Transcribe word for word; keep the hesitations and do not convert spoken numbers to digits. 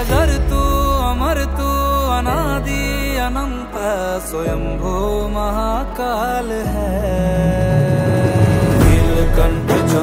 अजर तू अमर तू अनादि अनंत स्वयंभू महाकाल है। नीलकंठ जो